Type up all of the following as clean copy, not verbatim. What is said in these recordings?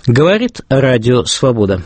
Говорит Радио Свобода.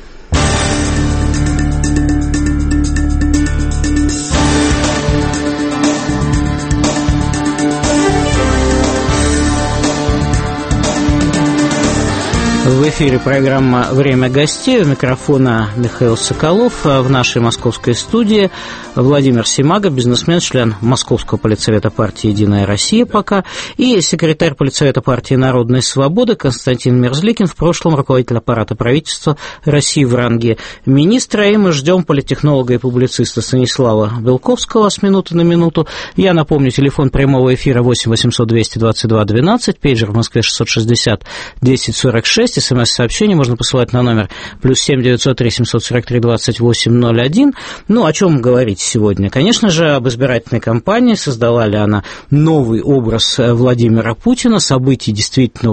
В эфире программа «Время гостей». У микрофона Михаил Соколов. В нашей московской студии Владимир Симага, бизнесмен, член Московского политсовета партии «Единая Россия» пока, и секретарь политсовета партии «Народная свобода» Константин Мерзликин, в прошлом руководитель аппарата правительства России в ранге министра. И мы ждем политтехнолога и публициста Станислава Белковского с минуты на минуту. Я напомню, телефон прямого эфира 8 800 222 12, пейджер в Москве 660 10 46. СМС-сообщение можно посылать на номер +7 903 743 2801. Ну, о чем говорить сегодня? Конечно же, об избирательной кампании. Создала ли она новый образ Владимира Путина? Событий действительно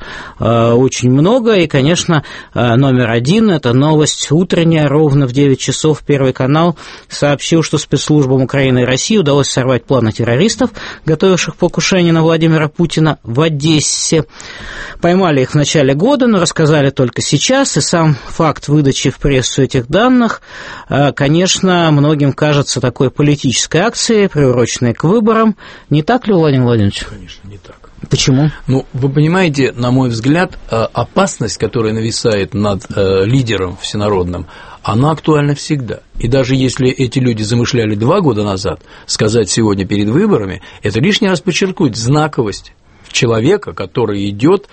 очень много. И, конечно, номер один – это новость утренняя. Ровно в 9 часов Первый канал сообщил, что спецслужбам Украины и России удалось сорвать планы террористов, готовивших покушение на Владимира Путина в Одессе. Поймали их в начале года, но рассказали только сейчас, и сам факт выдачи в прессу этих данных, конечно, многим кажется такой политической акцией, приуроченной к выборам. Не так ли, Владимир Владимирович? Конечно, не так. Почему? Вы понимаете, на мой взгляд, опасность, которая нависает над лидером всенародным, она актуальна всегда. И даже если эти люди замышляли 2 года назад, сказать сегодня перед выборами, это лишний раз подчеркивает знаковость человека, который идет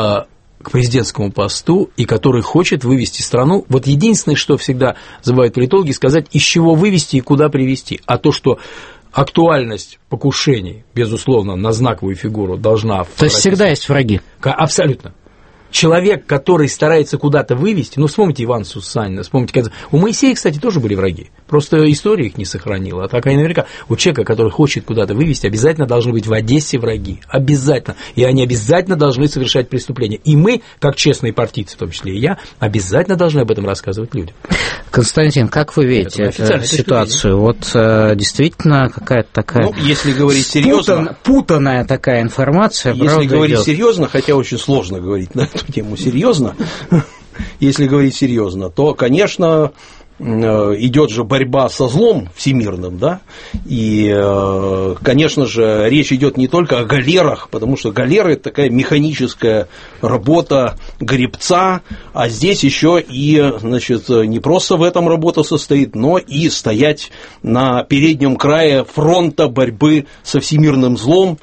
к президентскому посту и который хочет вывести страну. Вот единственное, что всегда забывают политологи, сказать, из чего вывести и куда привести. А то, что актуальность покушений, безусловно, на знаковую фигуру должна... То есть всегда есть враги? Абсолютно. Человек, который старается куда-то вывести, вспомните Ивана Сусанина, вспомните, у Моисея, кстати, тоже были враги, просто история их не сохранила, а такая наверняка у человека, который хочет куда-то вывести, обязательно должны быть в Одессе враги, обязательно, и они обязательно должны совершать преступления, и мы, как честные партийцы, в том числе и я, обязательно должны об этом рассказывать людям. Константин, как вы видите эту ситуацию? Действительно какая-то такая... если говорить серьезно... Путанная такая информация, если говорить серьезно, хотя очень сложно говорить на эту тему серьезно, если говорить серьезно, то, конечно, идет же борьба со злом всемирным, да, и, конечно же, речь идет не только о галерах, потому что галеры – это такая механическая работа гребца, а здесь еще и, не просто в этом работа состоит, но и стоять на переднем крае фронта борьбы со всемирным злом,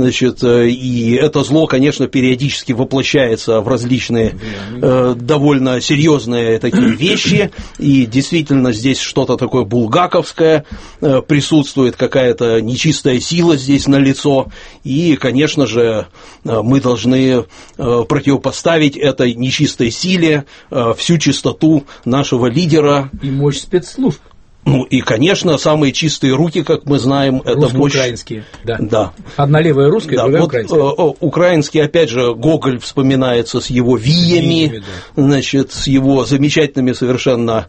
и это зло, конечно, периодически воплощается в различные довольно серьезные такие вещи, и действительно здесь что-то такое булгаковское присутствует, какая-то нечистая сила здесь налицо, и, конечно же, мы должны противопоставить этой нечистой силе всю чистоту нашего лидера. И мощь спецслужб. И, конечно, самые чистые руки, как мы знаем, это мощь... Украинские, да. Одна левая русская, другая украинская. Украинский, опять же, Гоголь вспоминается с его виями, с его замечательными совершенно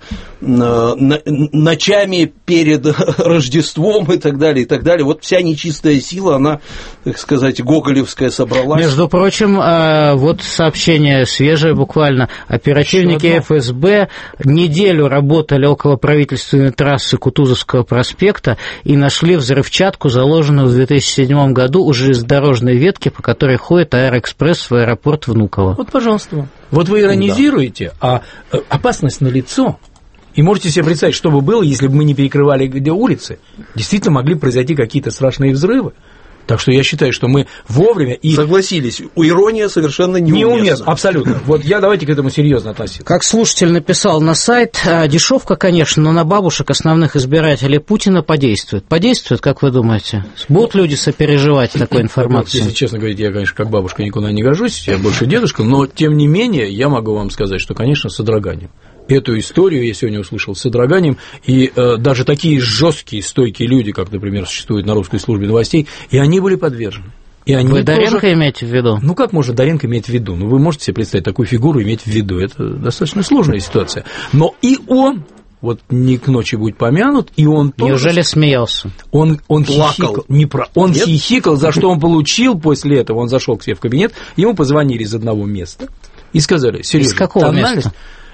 ночами перед Рождеством и так далее, и так далее. Вот вся нечистая сила, она, так сказать, гоголевская собралась. Между прочим, сообщение свежее буквально. Оперативники ФСБ неделю работали около правительственной трассы Кутузовского проспекта и нашли взрывчатку, заложенную в 2007 году у железнодорожной ветки, по которой ходит Аэроэкспресс в аэропорт Внуково. Пожалуйста. Вы иронизируете, а опасность налицо. И можете себе представить, что бы было, если бы мы не перекрывали улицы. Действительно могли произойти какие-то страшные взрывы. Так что я считаю, что мы вовремя и... Согласились, ирония совершенно неуместна. Абсолютно. Давайте к этому серьезно относиться. Как слушатель написал на сайт, дешевка, конечно, но на бабушек основных избирателей Путина подействует. Подействует, как вы думаете? Будут люди сопереживать такой информацией? Если честно говорить, я, конечно, как бабушка никуда не гожусь, я больше дедушка, но, тем не менее, я могу вам сказать, что, конечно, с содроганием. Эту историю я сегодня услышал с содроганием, и даже такие жесткие, стойкие люди, как, например, существуют на русской службе новостей, и они были подвержены. И они вы Доренко имеете в виду? Как можно Доренко иметь в виду? Вы можете себе представить такую фигуру иметь в виду? Это достаточно сложная ситуация. Но и он, не к ночи будет помянут, и он тоже... Неужели смеялся? Он хихикал. Он хихикал, за что он получил после этого. Он зашел к себе в кабинет, ему позвонили из одного места. И сказали: Сережа, из какого места?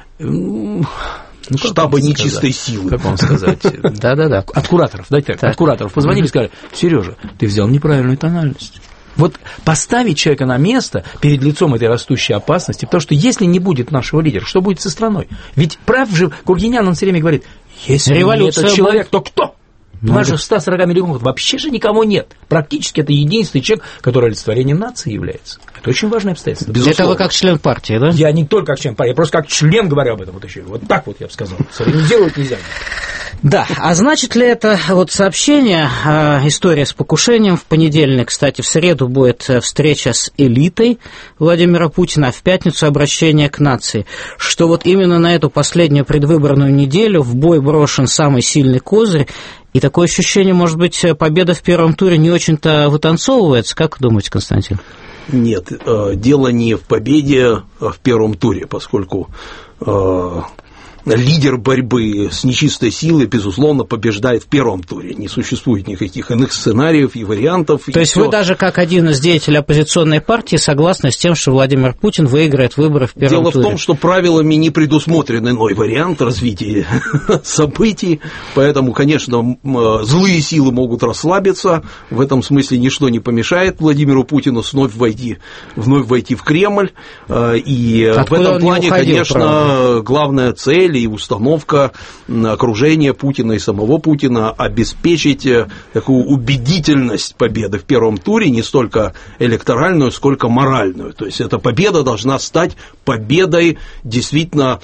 Штаба нечистой силы. Как вам сказать? Да-да-да. От кураторов. Дайте так. От кураторов позвонили и сказали: Сережа, ты взял неправильную тональность. Вот поставить человека на место перед лицом этой растущей опасности, потому что если не будет нашего лидера, что будет со страной? Ведь прав же Кургинян, он все время говорит: если не этот человек, то кто? В наших 140 миллионов вообще же никого нет. Практически это единственный человек, который олицетворением нации является. Это очень важное обстоятельство. Безусловно. Это вы как член партии, да? Я не только как член партии, я просто как член говорю об этом. Вот еще. Вот так вот я бы сказал. Делать нельзя. Да, а значит ли это вот сообщение, история с покушением в понедельник, кстати, в среду будет встреча с элитой Владимира Путина, а в пятницу обращение к нации, что вот именно на эту последнюю предвыборную неделю в бой брошен самый сильный козырь, и такое ощущение, может быть, победа в первом туре не очень-то вытанцовывается, как вы думаете, Константин? Нет, дело не в победе в первом туре, поскольку лидер борьбы с нечистой силой, безусловно, побеждает в первом туре. Не существует никаких иных сценариев и вариантов. То есть вы даже как один из деятелей оппозиционной партии согласны с тем, что Владимир Путин выиграет выборы в первом туре? Дело в том, что правилами не предусмотрен иной вариант развития событий, поэтому, конечно, злые силы могут расслабиться. В этом смысле ничто не помешает Владимиру Путину вновь войти в Кремль. И в этом плане, конечно, главная цель и установка окружения Путина и самого Путина обеспечить такую убедительность победы в первом туре, не столько электоральную, сколько моральную. То есть эта победа должна стать победой действительно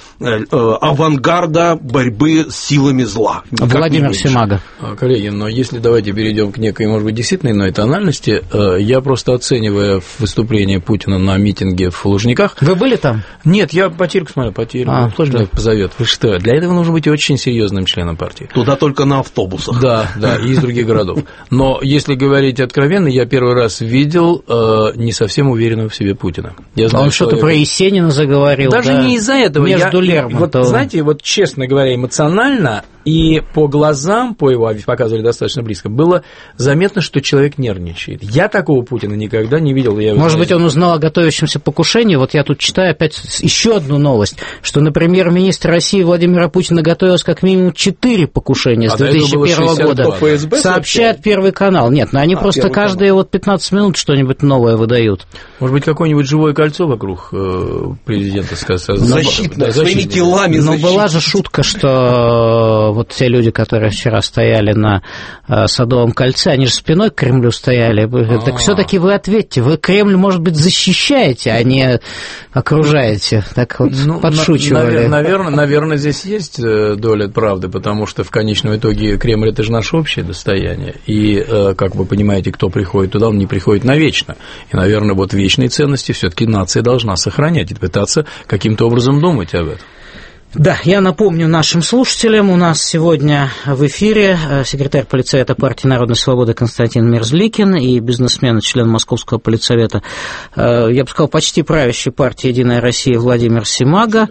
авангарда борьбы с силами зла. Владимир Семага. Коллеги, но если давайте перейдем к некой, может быть, действительно иной тональности, я просто оценивая выступление Путина на митинге в Лужниках. Вы были там? Нет, я по телеку смотрел, сложно позовет. Вы что? Для этого нужно быть очень серьезным членом партии. Туда только на автобусах. Да, и из других городов. Но если говорить откровенно, я первый раз видел не совсем уверенного в себе Путина. Он что-то про Есенина заговорил. Даже не из-за этого. Между Лермонтовым. Вот, знаете, вот честно говоря, эмоционально и по глазам, по его показывали достаточно близко, было заметно, что человек нервничает. Я такого Путина никогда не видел. Может быть, он узнал о готовящемся покушении. Вот я тут читаю опять еще одну новость, что, например, министр России Владимира Путина готовилось как минимум 4 покушения с 2001 года. ФСБ сообщает Первый канал. Нет, но они просто каждые 15 минут что-нибудь новое выдают. Может быть, какое-нибудь живое кольцо вокруг президента защитное, своими телами. Но была же шутка, что вот те люди, которые вчера стояли на Садовом кольце, они же спиной к Кремлю стояли. Так все-таки вы ответьте, вы Кремль, может быть, защищаете, а не окружаете. Так вот подшучивали. Наверное, здесь есть доля правды, потому что в конечном итоге Кремль – это же наше общее достояние. И, как вы понимаете, кто приходит туда, он не приходит навечно. И, наверное, вот вечные ценности все-таки нация должна сохранять и пытаться каким-то образом думать об этом. Да, я напомню нашим слушателям, у нас сегодня в эфире секретарь Политсовета партии Народной свободы Константин Мерзликин и бизнесмен, член Московского Политсовета, я бы сказал, почти правящей партии «Единая Россия» Владимир Семага.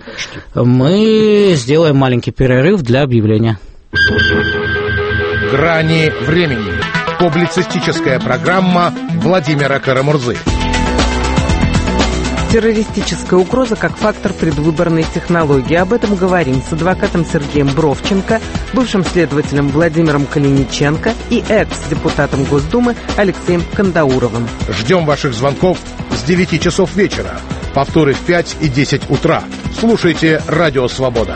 Мы сделаем маленький перерыв для объявления. «Грани времени». Публицистическая программа Владимира Карамурзы. Террористическая угроза как фактор предвыборной технологии. Об этом говорим с адвокатом Сергеем Бровченко, бывшим следователем Владимиром Калиниченко и экс-депутатом Госдумы Алексеем Кандауровым. Ждем ваших звонков с 9 часов вечера. Повторы в 5 и 10 утра. Слушайте «Радио Свобода».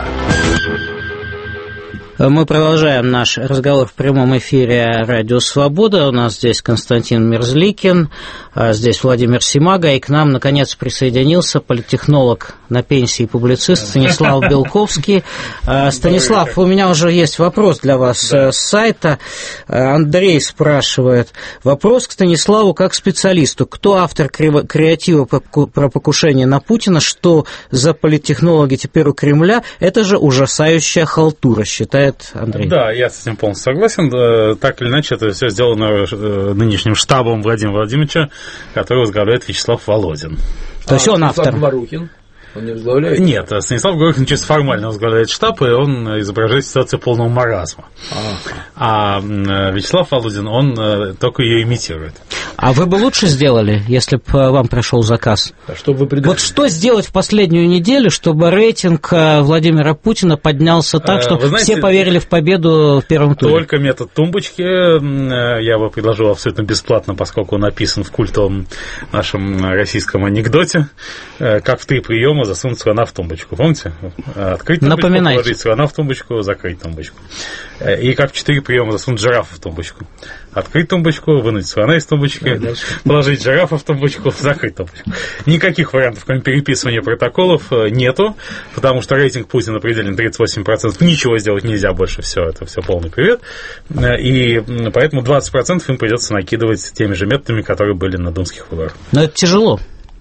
Мы продолжаем наш разговор в прямом эфире «Радио Свобода». У нас здесь Константин Мерзликин, здесь Владимир Семага, и к нам, наконец, присоединился политтехнолог на пенсии и публицист Станислав Белковский. Станислав, у меня уже есть вопрос для вас с сайта. Андрей спрашивает. Вопрос к Станиславу как специалисту. Кто автор креатива про покушение на Путина? Что за политтехнологи теперь у Кремля? Это же ужасающая халтура, считает Андрей. Да, я с этим полностью согласен. Так или иначе, это все сделано нынешним штабом Владимира Владимировича, который возглавляет Вячеслав Володин. То есть он автор. Говорухин. Он не возглавляет? Нет, Станислав Говорухин чисто формально возглавляет штаб, и он изображает ситуацию полного маразма. А Вячеслав Володин, он только ее имитирует. А вы бы лучше сделали, если бы вам пришел заказ? А что вы Вот что сделать в последнюю неделю, чтобы рейтинг Владимира Путина поднялся так, что все поверили в победу в первом туре? Только метод тумбочки я бы предложил абсолютно бесплатно, поскольку он написан в культовом нашем российском анекдоте, как в 3 приема засунуть слона в тумбочку. Помните? Открыть тумбочку, положить слона в тумбочку, закрыть тумбочку. И как в 4 приема засунуть жирафа в тумбочку. Открыть тумбочку, вынуть слона из тумбочки, положить жирафа в тумбочку, закрыть тумбочку. Никаких вариантов, кроме переписывания протоколов, нету, потому что рейтинг Путина определен 38%. Ничего сделать нельзя больше, все это все полный привет. И поэтому 20% им придется накидывать теми же методами, которые были на думских выборах. Но это тяжело.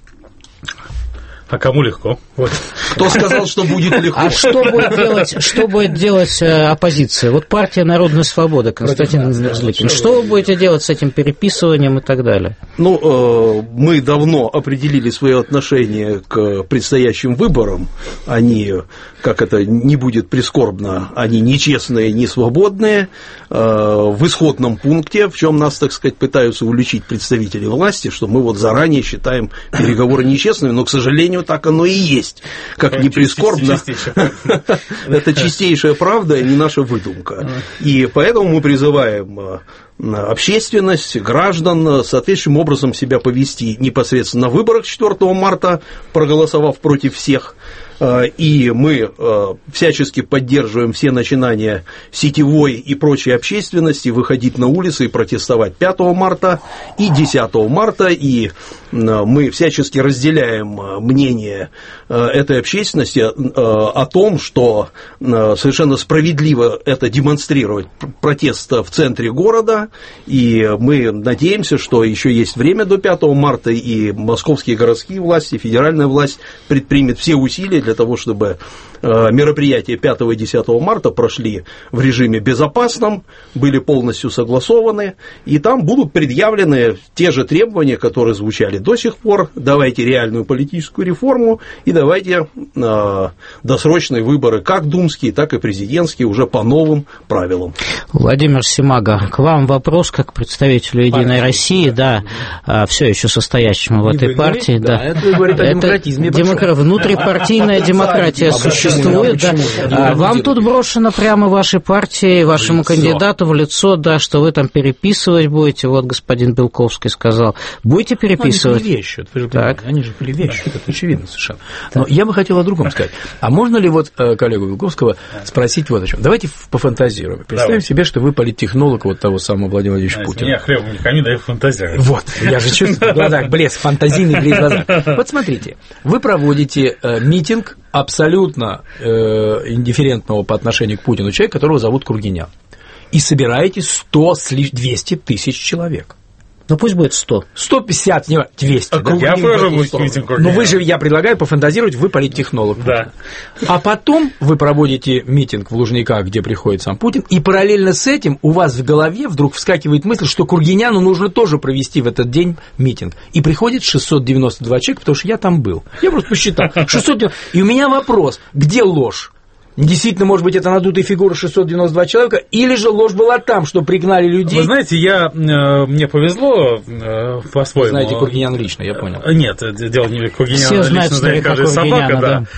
А кому легко? Вот. Кто сказал, что будет легко? А что будет делать оппозиция? Вот партия «Народная свобода», Константин Мерзликин. Что вы будете делать с этим переписыванием и так далее? Ну, мы давно определили свое отношение к предстоящим выборам. Они, как это не будет прискорбно, они нечестные, не свободные. В исходном пункте, в чем нас, так сказать, пытаются уличить представители власти, что мы вот заранее считаем переговоры нечестными, но, к сожалению, так оно и есть. Как ни прискорбно, это чистейшая правда, и не наша выдумка. И поэтому мы призываем общественность, граждан соответствующим образом себя повести непосредственно на выборах 4 марта, проголосовав против всех. И мы всячески поддерживаем все начинания сетевой и прочей общественности выходить на улицы и протестовать 5 марта и 10 марта, и мы всячески разделяем мнение этой общественности о том, что совершенно справедливо это демонстрировать протест в центре города, и мы надеемся, что еще есть время до 5 марта, и московские городские власти, федеральная власть предпримет все усилия для того, чтобы мероприятия 5 и 10 марта прошли в режиме безопасном, были полностью согласованы, и там будут предъявлены те же требования, которые звучали до сих пор. Давайте реальную политическую реформу и давайте досрочные выборы, как думские, так и президентские, уже по новым правилам. Владимир Симага, к вам вопрос, как представителю «Единой России», да, все еще состоящему в этой партии. Да. Это говорит о демократизме. Внутрипартийная демократия существует. Да. Вам тут брошено прямо вашей партии, вашему кандидату в лицо, да, что вы там переписывать будете. Вот господин Белковский сказал. Будете переписывать? Они же клевещут, это очевидно совершенно. Но я бы хотел о другом сказать. А можно ли вот коллегу Белковского спросить вот о чем? Давайте пофантазируем. Представим себе, что вы политтехнолог вот того самого Владимира Владимировича Путина. Я хлебом не коми, даю фантазировать. Вот, я же чувствую в глазах блеск, фантазийный блеск в глазах. Вот смотрите, вы проводите митинг абсолютно индифферентного по отношению к Путину человека, которого зовут Кургинян, и собираете 200 тысяч человек. Ну пусть будет 100. 150, не 200. Да? Я тоже буду митинг Кургиняна. Но вы же, я предлагаю пофантазировать, вы политтехнолог. Да. А потом вы проводите митинг в Лужниках, где приходит сам Путин, и параллельно с этим у вас в голове вдруг вскакивает мысль, что Кургиняну нужно тоже провести в этот день митинг. И приходит 692 человека, потому что я там был. Я просто посчитал. 690. И у меня вопрос, где ложь? Действительно, может быть, это надутая фигура 692 человека, или же ложь была там, что пригнали людей? Вы знаете, мне повезло по-своему. Знаете Кургиняна лично, я понял. Нет, дело не Кургиняна лично знает каждая собака,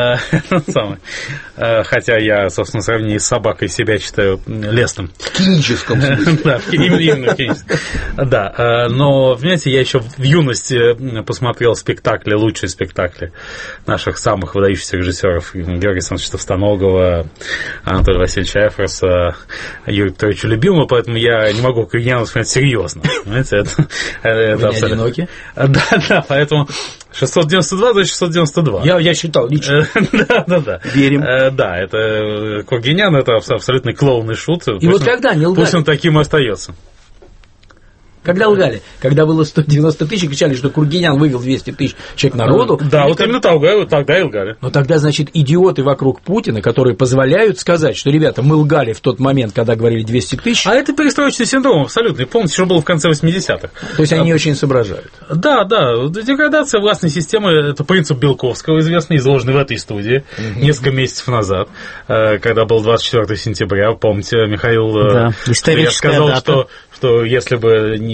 да. Хотя я, собственно, в сравнении с собакой себя считаю лесным. В клиническом смысле. Да, именно в клиническом. Да, но, понимаете, я еще в юности посмотрел спектакли, лучшие спектакли наших самых выдающихся режиссеров Георгия Александровича Товстоногова, Анатолия Васильевича Эфроса, Юрия Петровича Любимого, поэтому я не могу Кургиняна воспринять серьезно. Понимаете, это абсолютно. Одиноки? Да, поэтому 692 за 692. Я считал лично. Да. Верим. Да, это Кургинян, это абсолютный клоун и шут. И вот когда не лгали? Пусть он таким и остается. Когда лгали? Когда было 190 тысяч, кричали, что Кургинян вывел 200 тысяч человек народу. Да, вот именно тогда и лгали. Но тогда, значит, идиоты вокруг Путина, которые позволяют сказать, что, ребята, мы лгали в тот момент, когда говорили 200 тысяч. А это перестроечный синдром абсолютно. И помните, что было в конце 80-х. То есть они очень соображают. Да. Деградация властной системы – это принцип Белковского, известный, изложенный в этой студии несколько месяцев назад, когда был 24 сентября. Помните, Михаил сказал, что если бы не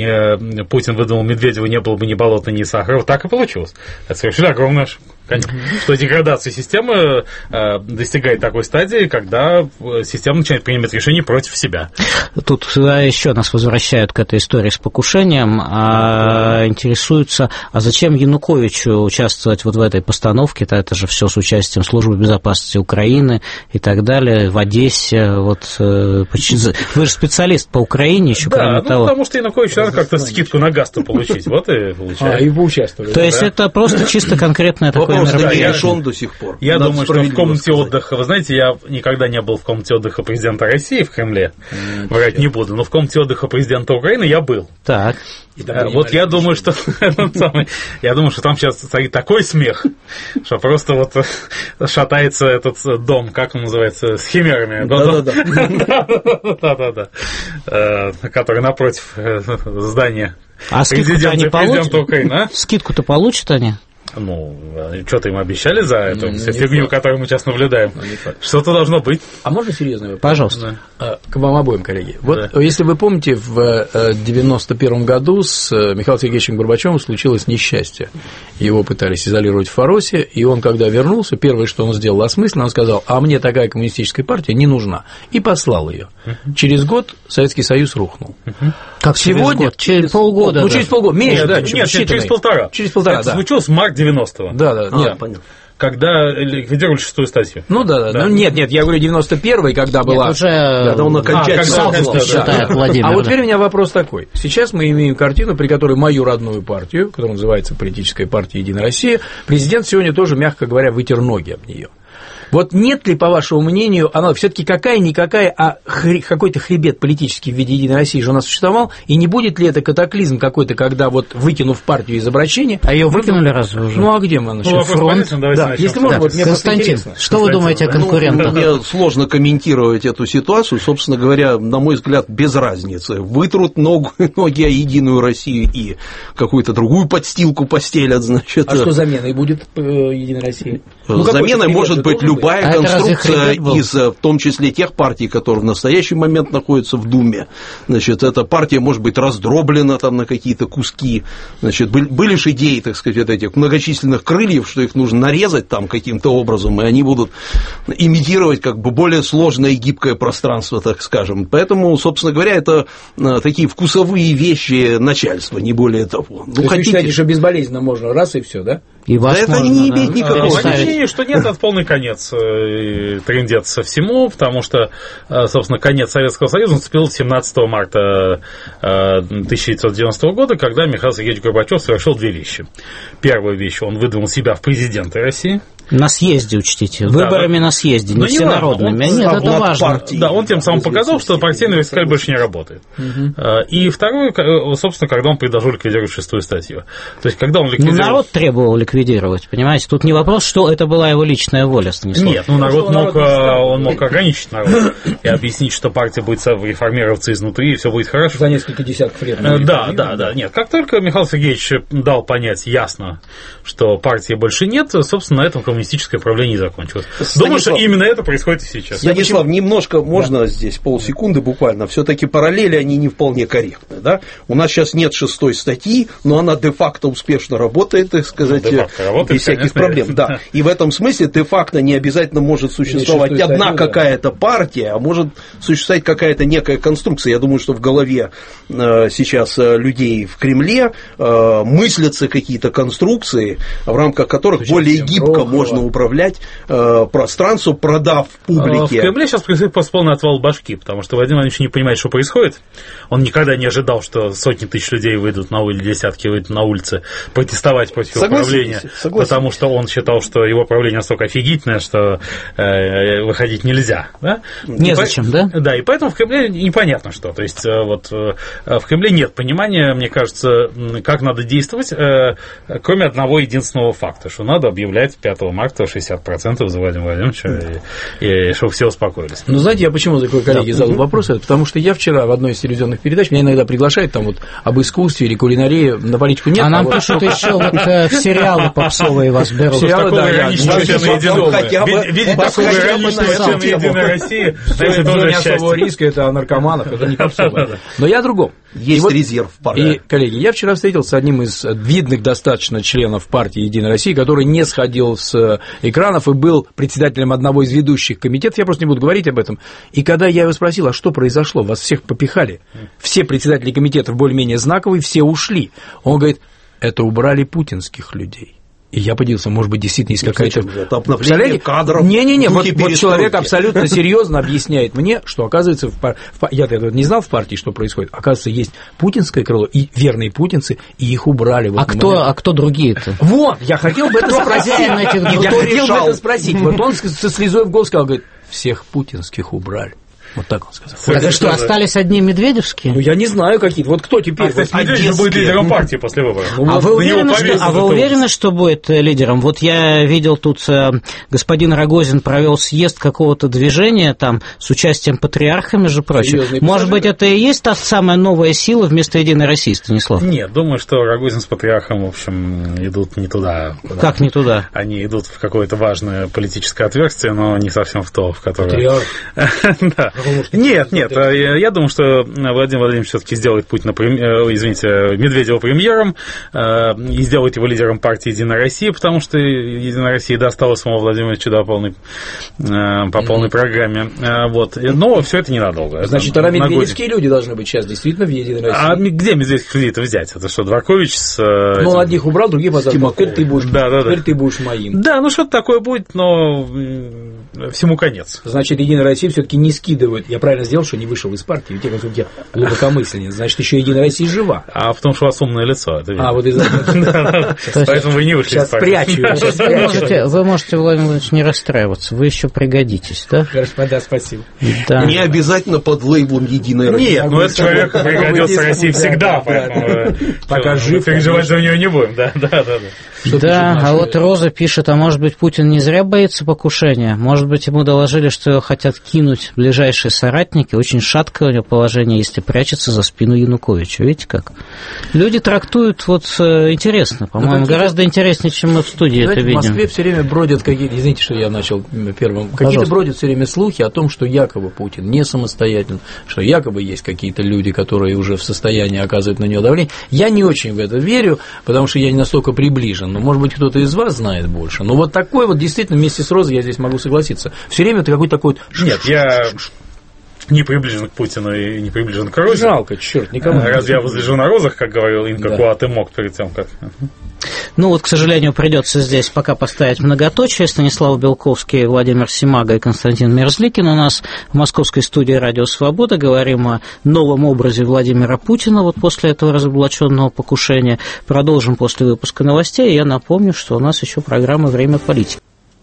не Путин выдумал Медведева, не было бы ни Болотного, ни Сахарова. Так и получилось. Это совершенно огромная ошибка. Что деградация системы достигает такой стадии, когда система начинает принимать решения против себя. Тут еще нас возвращают к этой истории с покушением, интересуются, а зачем Януковичу участвовать вот в этой постановке, это же все с участием Службы безопасности Украины и так далее, в Одессе, вот, вы же специалист по Украине еще, кроме того. Потому что Януковичу надо как-то скидку на газ-то получить, вот и получается. И поучаствовать. То есть это просто чисто конкретное такое мероприятие. Решен до сих пор. Я думаю, что в комнате отдыха, вы знаете, я никогда не был в комнате отдыха президента России в Кремле, врать не буду, но в комнате отдыха президента Украины я был. Так. Вот я думаю, что там сейчас стоит такой смех, что просто вот шатается этот дом, как он называется, с химерами. Да-да-да. Который напротив здания президента Украины. Скидку-то получат они? Ну, что-то им обещали за эту фигню, которую мы сейчас наблюдаем. Что-то должно быть. А можно серьезный вопрос? Пожалуйста. К вам обоим, коллеги. Вот если вы помните, в 1991 году с Михаилом Сергеевичем Горбачевым случилось несчастье. Его пытались изолировать в Фаросе, и он, когда вернулся, первое, что он сделал осмысленно, он сказал: а мне такая коммунистическая партия не нужна. И послал ее. Через год Советский Союз рухнул. Как сегодня? Через полгода. Ну, через полгода. Меньше, да. Нет, через полтора. Через полтора, это случилось в марте 90-го. Да. Нет, понятно. Когда ликвидировали 6-ю статью. Ну да. Ну, нет, я говорю 91-й, когда была. Когда он окончательно считает Владимир. А вот теперь у меня вопрос такой. Сейчас мы имеем картину, при которой мою родную партию, которая называется Политическая партия «Единая Россия», президент сегодня тоже, мягко говоря, вытер ноги об нее. Вот нет ли, по вашему мнению, она все-таки какая-никакая, а какой-то хребет политический в виде «Единой России» же у нас существовал, и не будет ли это катаклизм какой-то, когда вот выкинув партию из обращения… А ее выкинули разве уже? Ну, а где мы начнем? Фронт. Да. Если можно, вот мне Константин, что вы думаете о конкурентах? Мне сложно комментировать эту ситуацию, собственно говоря, на мой взгляд, без разницы. Вытрут ноги о «Единую Россию» и какую-то другую подстилку постелят, значит… А что заменой будет «Единой России»? Заменой может быть любая конструкция из, в том числе, тех партий, которые в настоящий момент находятся в Думе. Значит, эта партия может быть раздроблена там на какие-то куски. Значит, были же идеи, так сказать, вот этих многочисленных крыльев, что их нужно нарезать там каким-то образом, и они будут имитировать как бы более сложное и гибкое пространство, так скажем. Поэтому, собственно говоря, это такие вкусовые вещи начальства, не более того. Ну, вы считаете, что безболезненно можно раз и все, да? И вас это не имеет никакого ощущения, что нет, это полный конец трындец всему, потому что, собственно, конец Советского Союза наступил 17 марта 1990 года, когда Михаил Сергеевич Горбачев совершил две вещи. Первая вещь, он выдвинул себя в президенты России. На съезде, учтите. Выборами на съезде, не всенародными. Нет, это важно. Да, он тем самым показал, что партийная вертикаль больше не работает. И второе, собственно, когда он предложил ликвидировать 6-ю статью. То есть, когда он ликвидировал… народ требовал ликвидировать, понимаете? Тут не вопрос, что это была его личная воля, Станислав. Нет, народ мог ограничить народ и объяснить, что партия будет реформироваться изнутри, и все будет хорошо. За несколько десятков лет. Да. Нет, как только Михаил Сергеевич дал понять ясно, что партии больше нет, собственно, на этом коммунистическое правление и закончилось. Думаю, что именно это происходит и сейчас. Станислав, немножко можно здесь полсекунды буквально. Все-таки параллели, они не вполне корректны. Да? У нас сейчас нет 6-й статьи, но она де-факто успешно работает, так сказать, без всяких проблем. Да. И в этом смысле де-факто не обязательно может существовать одна какая-то партия, а может существовать какая-то некая конструкция. Я думаю, что в голове сейчас людей в Кремле мыслятся какие-то конструкции, в рамках которых более гибко можно управлять пространством, продав публике. В Кремле сейчас происходит полный отвал башки, потому что Владимир Владимирович не понимает, что происходит. Он никогда не ожидал, что сотни тысяч людей выйдут на улицы, десятки выйдут на улицы протестовать против его правления, потому что он считал, что его правление настолько офигительное, что выходить нельзя. Да? Незачем, да? Да, и поэтому в Кремле непонятно что. То есть вот в Кремле нет понимания, мне кажется, как надо действовать, кроме одного единственного факта, что надо объявлять 5 марта 60% за Владимира Владимировича, и чтобы все успокоились. Ну, знаете, я почему такой коллеге задал вопрос? Потому что я вчера в одной из телевизионных передач, меня иногда приглашают там вот об искусстве или кулинарии, на политику нет. А нам пишут еще вот в сериал сериалы попсовые вас берут. Сериалы, да, Единой России. Не особого риска, это о наркоманах, это не попсовое. Но я о другом. Есть резерв в партии. И, коллеги, я вчера встретился с одним из видных достаточно членов партии «Единая Россия», который не сходил с экранов и был председателем одного из ведущих комитетов, я просто не буду говорить об этом. И когда я его спросил, а что произошло, вас всех попихали, все председатели комитетов более-менее знаковые, все ушли. Он говорит, это убрали путинских людей. И я подивился, может быть, действительно есть какая-то... Обновление кадров. Не-не-не, вот человек абсолютно серьезно объясняет мне, что, оказывается, я-то этого не знал в партии, что происходит, оказывается, есть путинское крыло и верные путинцы, и их убрали. А кто другие-то? Вот, я хотел бы это спросить. Вот он со слезой в голос сказал, говорит, всех путинских убрали. Вот так он сказал. Так что, остались одни медведевские? Ну, я не знаю, какие. Вот кто теперь? Медведев будет лидером партии после выборов. А вы уверены, что будет лидером? Вот я видел тут, господин Рогозин провел съезд какого-то движения там с участием патриарха, между прочим. Может быть, это и есть та самая новая сила вместо Единой России, Станислав? Нет, думаю, что Рогозин с патриархом, в общем, идут не туда. Как не туда? Они идут в какое-то важное политическое отверстие, но не совсем в то, в которое... Да. Нет, я думаю, что Владимир Владимирович все-таки сделает Медведева премьером и сделает его лидером партии «Единая Россия», потому что «Единая Россия» достала самого Владимира Владимировича по полной программе. Вот. Но все это ненадолго. Значит, тогда медведевские люди должны быть сейчас действительно в «Единой России». А где медведевских людей-то взять? Это что, Дворкович с... Ну, одних убрал, других поставил. Теперь ты будешь моим. Да, ну что-то такое будет, но всему конец. Значит, «Единая Россия» все-таки не скидывает. Я правильно сделал, что не вышел из партии, ведь я глубокомысленнее. Значит, еще «Единая Россия» жива. А в том, что у вас умное лицо. Вот из-за этого. Поэтому вы не вышли из партии. Вы можете, Владимир Владимирович, не расстраиваться. Вы еще пригодитесь, да? Господа, спасибо. Не обязательно под лейблом «Единая Россия». Нет, но этот человек пригодился России всегда, поэтому пока жив, переживать за него не будем. Да. Да, а вот Роза пишет, а может быть, Путин не зря боится покушения? Может быть, ему доложили, что его хотят кинуть ближайшие соратники? Очень шаткое у него положение, если прячется за спину Януковича. Видите как? Люди трактуют интересно, по-моему, гораздо интереснее, чем мы в студии это видим. В Москве все время бродят какие-то, извините, что я начал первым, какие-то бродят все время слухи о том, что якобы Путин не самостоятельный, что якобы есть какие-то люди, которые уже в состоянии оказывать на него давление. Я не очень в это верю, потому что я не настолько приближен. Но, может быть, кто-то из вас знает больше. Но вот такой вот, действительно, вместе с Розой я здесь могу согласиться. Все время это какой-то такой... Нет, я не приближен к Путину и не приближен к Розе. Жалко, черт, никому. Разве я возлежу на розах, как говорил Инка Куатемок перед тем, как... Ну вот, к сожалению, придется здесь пока поставить многоточие. Станислав Белковский, Владимир Симага и Константин Мерзликин у нас в московской студии «Радио Свобода». Говорим о новом образе Владимира Путина вот после этого разоблаченного покушения. Продолжим после выпуска новостей. Я напомню, что у нас еще программа «Время политики».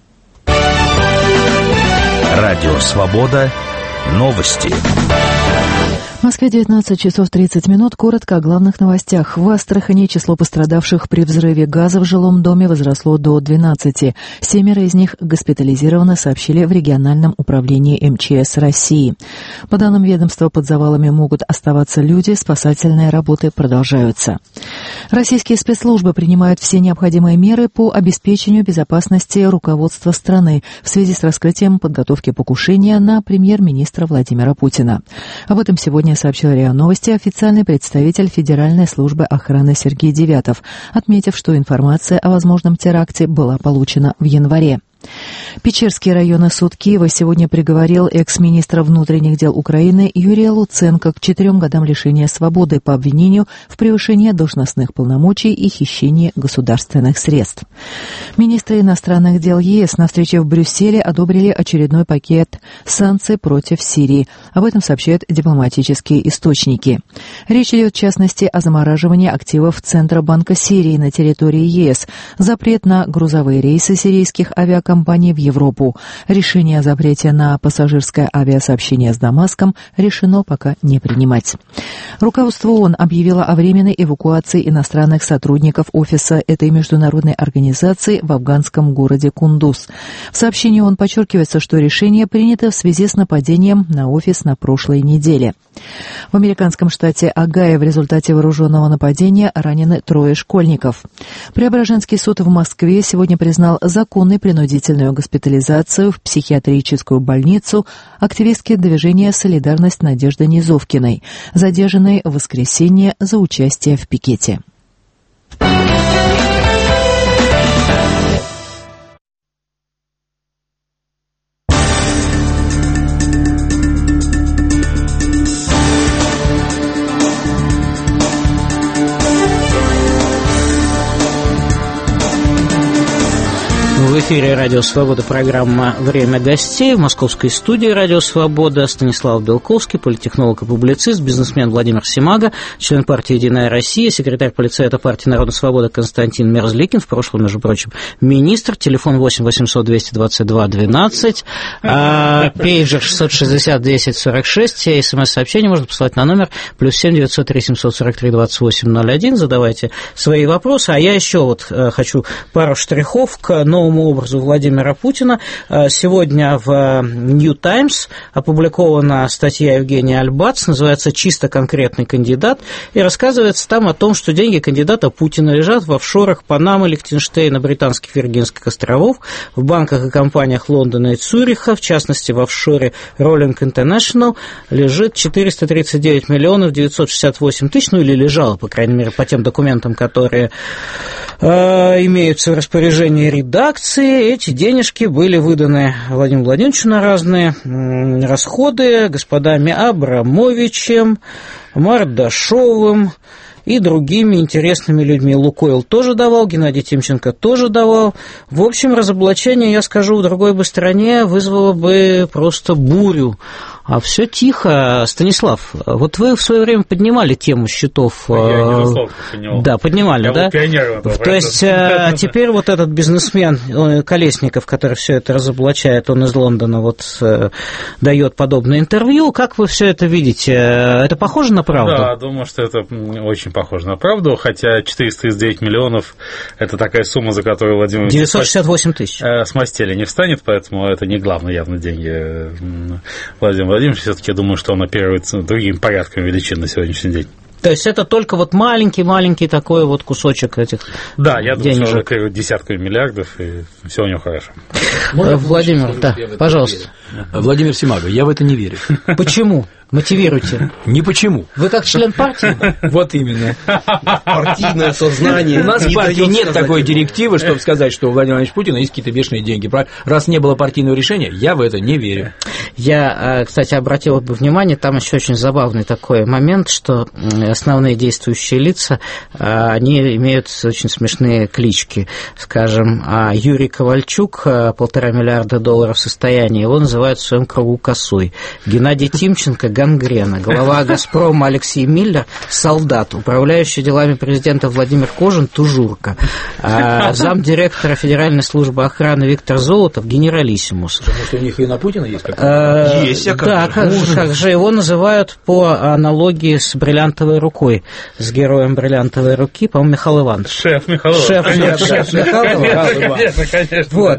Радио Свобода. Новости. В Москве 19 часов 30 минут. Коротко о главных новостях. В Астрахани число пострадавших при взрыве газа в жилом доме возросло до 12. 7 из них госпитализированы, сообщили в региональном управлении МЧС России. По данным ведомства, под завалами могут оставаться люди, спасательные работы продолжаются. Российские спецслужбы принимают все необходимые меры по обеспечению безопасности руководства страны в связи с раскрытием подготовки покушения на премьер-министра Владимира Путина. Об этом сегодня сообщил РИА Новости официальный представитель Федеральной службы охраны Сергей Девятов, отметив, что информация о возможном теракте была получена в январе. Печерский районный суд Киева сегодня приговорил экс-министра внутренних дел Украины Юрия Луценко к 4 годам лишения свободы по обвинению в превышении должностных полномочий и хищении государственных средств. Министры иностранных дел ЕС на встрече в Брюсселе одобрили очередной пакет санкций против Сирии. Об этом сообщают дипломатические источники. Речь идет, в частности, о замораживании активов Центробанка Сирии на территории ЕС, запрет на грузовые рейсы сирийских авиакомпаний в Европу. Решение о запрете на пассажирское авиасообщение с Дамаском решено пока не принимать. Руководство ООН объявило о временной эвакуации иностранных сотрудников офиса этой международной организации в афганском городе Кундуз. В сообщении ООН подчеркивается, что решение принято в связи с нападением на офис на прошлой неделе. В американском штате Огайо в результате вооруженного нападения ранены 3 школьников. Преображенский суд в Москве сегодня признал законной принудительную госпитализацию в психиатрическую больницу активистки движения «Солидарность» Надежды Низовкиной, задержанной в воскресенье за участие в пикете. В эфире «Радио Свобода», программа «Время гостей». В московской студии «Радио Свобода» Станислав Белковский, политтехнолог и публицист, бизнесмен Владимир Симага, член партии «Единая Россия», секретарь политсовета партии «Народная свобода» Константин Мерзликин, в прошлом, между прочим, министр. Телефон 8 800 222 12, пейджер 660 10 46, смс-сообщение можно послать на номер +7 903 743 28 01. Задавайте свои вопросы. А я еще вот хочу пару штрихов к новому образу Владимира Путина. Сегодня в New Times опубликована статья Евгения Альбац, называется «Чисто конкретный кандидат», и рассказывается там о том, что деньги кандидата Путина лежат в офшорах Панамы, Лихтенштейна, Британских Виргинских островов, в банках и компаниях Лондона и Цюриха, в частности, в офшоре Rolling International лежит 439 миллионов 968 тысяч, ну или лежало, по крайней мере, по тем документам, которые имеются в распоряжении редакции. Эти денежки были выданы Владимиру Владимировичу на разные расходы господами Абрамовичем, Мордашовым и другими интересными людьми. Лукойл тоже давал, Геннадий Тимченко тоже давал. В общем, разоблачение, я скажу, в другой бы стране вызвало бы просто бурю. А все тихо. Станислав, вот вы в свое время поднимали тему счетов. Я не условно поднимал. Да, поднимали, я да? был пионером этого. То есть теперь вот этот бизнесмен Колесников, который все это разоблачает, он из Лондона вот дает подобное интервью. Как вы все это видите? Это похоже на правду? Да, думаю, что это очень похоже на правду, хотя 439 миллионов – это такая сумма, за которую Владимир 968 тысяч. С мастели не встанет, поэтому это не главные явно деньги Владимир Владимирович. Все-таки думаю, что он оперируется другим порядком величин на сегодняшний день. То есть это только вот маленький такой вот кусочек этих денежек. Да, я думаю, что он оперирует десятками миллиардов, и все у него хорошо. Владимир, да, пожалуйста. Владимир Симага, я в это не верю. Почему? Мотивируйте. Не почему. Вы как член партии? Вот именно. Партийное сознание. У нас в партии нет такой директивы, чтобы сказать, что у Владимира Владимировича Путина есть какие-то бешеные деньги. Раз не было партийного решения, я в это не верю. Я, кстати, обратил бы внимание, там еще очень забавный такой момент, что основные действующие лица, они имеют очень смешные клички. Скажем, Юрий Ковальчук, $1,5 миллиарда состояния, его называют в своем кругу косой. Геннадий Тимченко – гангрена. Глава «Газпрома» Алексей Миллер – солдат. Управляющий делами президента Владимир Кожин – тужурка. Замдиректора Федеральной службы охраны Виктор Золотов – генералиссимус. Потому что у них и на Путина есть какая-то. Есть, да, как же его называют по аналогии с бриллиантовой рукой, с героем бриллиантовой руки, по-моему, Михаил Иванович. Шеф Михаил Шеф Михаил Иванович. Конечно. Вот.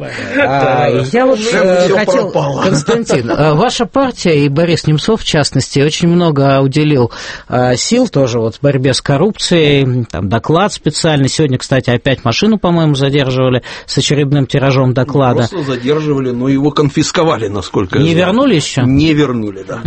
Я вот хотел, Константин, ваша партия и Борис Немцов, в частности, очень много уделил сил тоже вот в борьбе с коррупцией, там доклад специальный. Сегодня, кстати, опять машину, по-моему, задерживали с очередным тиражом доклада. Не просто задерживали, но его конфисковали, насколько я знаю. Не вернули еще? Не вернули, да.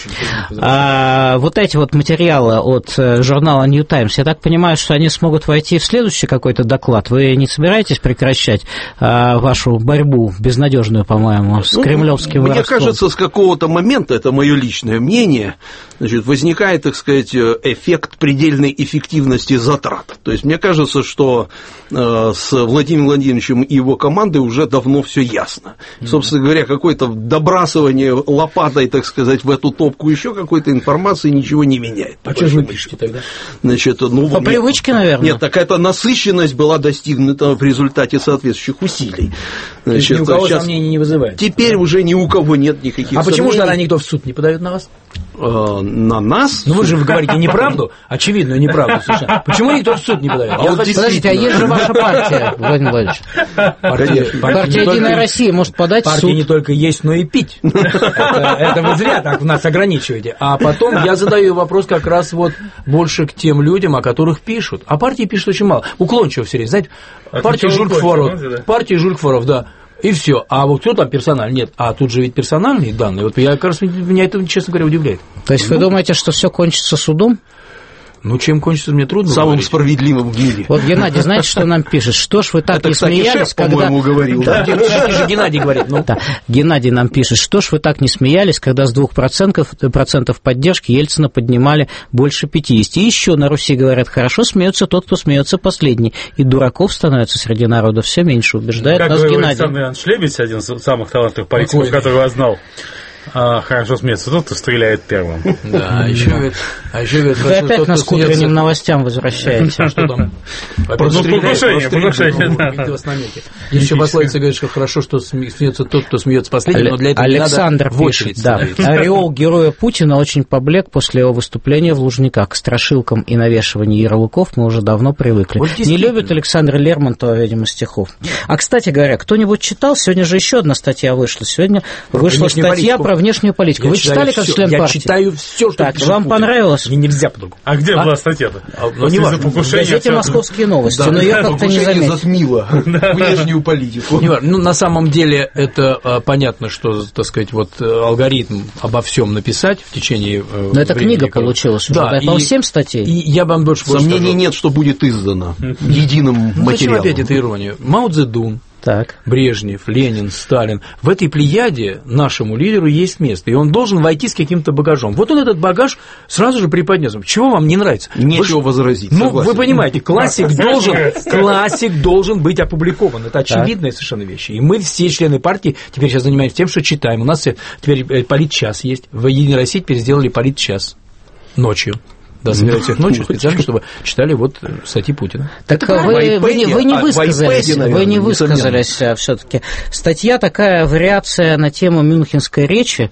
Вот эти вот материалы от журнала New Times, я так понимаю, что они смогут войти в следующий какой-то доклад. Вы не собираетесь прекращать вашу борьбу, безнадежную, по-моему, с кремлевским воровством? Мне кажется, с какого-то момента, это мое личное мнение, значит, возникает, так сказать, эффект предельной эффективности затрат. То есть мне кажется, что с Владимиром Владимировичем и его командой уже давно все ясно. Собственно говоря, какое-то добрасывание лопатой, так сказать, в эту топку еще какой-то информации ничего не меняет. А что же вы пишете тогда? Значит, по привычке, наверное. Нет, так эта насыщенность была достигнута в результате соответствующих усилий. Значит, ни у кого сомнений не вызывает. Теперь уже ни у кого нет никаких сомнений. А почему же тогда никто в суд не подает на вас? на нас... Ну, вы же говорите неправду, очевидную неправду совершенно. Почему никто в суд не подает? Подождите, а есть же ваша партия, Владимир Владимирович. Партия «Единая Россия» может подать в суд. Партия не только есть, но и пить. Это вы зря так нас ограничиваете. А потом я задаю вопрос как раз вот больше к тем людям, о которых пишут. А партии пишут очень мало. Уклончиво все время. Знаете, партия Жулькфоров, да. И все. А вот кто там персональный? Нет. А тут же ведь персональные данные. Вот я, кажется, меня это, честно говоря, удивляет. То есть вы думаете, что все кончится судом? Ну, чем кончится, мне трудно Самым говорить. справедливым в мире. Вот Геннадий, знаете, что нам пишет? Что ж вы так это, не кстати, смеялись, шеф, по-моему, говорил. Да, это же Геннадий говорит. Ну. Да. Геннадий нам пишет, что ж вы так не смеялись, когда с 2% поддержки Ельцина поднимали больше 50%. И еще на Руси говорят, хорошо смеется тот, кто смеется последний. И дураков становится среди народа все меньше, убеждает как нас говорил Геннадий. Александр Иванович Лебедь, один из самых талантливых политиков, которого я знал. Хорошо смеется тот, кто стреляет первым. Да, еще ведь Вы опять нас к утренним новостям возвращаете. Что там? Покушение. Еще пословица говорит, что хорошо, что смеется тот, кто смеется последним, но для этого Александр не надо в очередь пишет, да. Ореол героя Путина очень поблек после его выступления в Лужниках. К страшилкам и навешиванию ярлыков мы уже давно привыкли. Вот не любит Александра Лермонтова, видимо, стихов. А, кстати говоря, кто-нибудь читал? Сегодня же еще одна статья вышла. Сегодня вышла статья про внешнюю политику. Вы читали как член партии? Я читаю все, что так, вам понравилось? Мне нельзя по-другому. А где была статья-то? В газете «Московские новости», но я как-то не заметил. Затмило внешнюю политику. Ну, на самом деле, это понятно, что, так сказать, вот алгоритм обо всем написать в течение но эта книга получилась уже, да, по 7 статей. И я вам больше сомнений нет, что будет издано единым материалом. Зачем опять эту иронию? Мао Цзэдун, Брежнев, Ленин, Сталин. В этой плеяде нашему лидеру есть место, и он должен войти с каким-то багажом. Вот он этот багаж сразу же преподнес. Чего вам не нравится? Нечего возразить. Ну, вы понимаете, классик должен быть опубликован. Это очевидная совершенно вещь. И мы все члены партии теперь сейчас занимаемся тем, что читаем. У нас теперь политчас есть. В «Единой России» теперь сделали политчас ночью. Да, собирать всех ночью специально, чтобы читали вот статьи Путина. Так вы не высказались все-таки. Статья такая, вариация на тему мюнхенской речи,